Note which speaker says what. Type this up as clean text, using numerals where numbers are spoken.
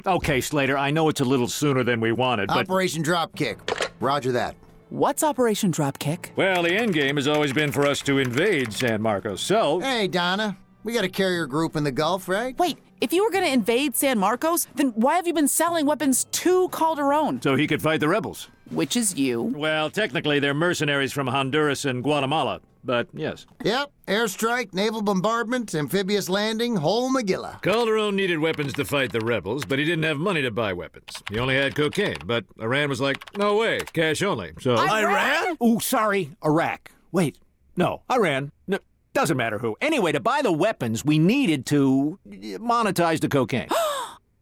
Speaker 1: Okay, Slater, I know it's a little sooner than we wanted, but...
Speaker 2: Operation Dropkick. Roger that.
Speaker 3: What's Operation Dropkick?
Speaker 1: Well, the end game has always been for us to invade San Marcos, so...
Speaker 2: Hey, Donna. We got a carrier group in the Gulf, right?
Speaker 3: Wait, if you were going to invade San Marcos, then why have you been selling weapons to Calderon?
Speaker 1: So he could fight the rebels.
Speaker 3: Which is you.
Speaker 1: Well, technically, they're mercenaries from Honduras and Guatemala, but yes.
Speaker 2: Yep. Airstrike, naval bombardment, amphibious landing, whole Magilla.
Speaker 1: Calderon needed weapons to fight the rebels, but he didn't have money to buy weapons. He only had cocaine, but Iran was like, no way, cash only, so...
Speaker 3: Iran?
Speaker 1: Ooh, sorry, Iraq. Wait, no, Iran. No, doesn't matter who. Anyway, to buy the weapons, we needed to monetize the cocaine.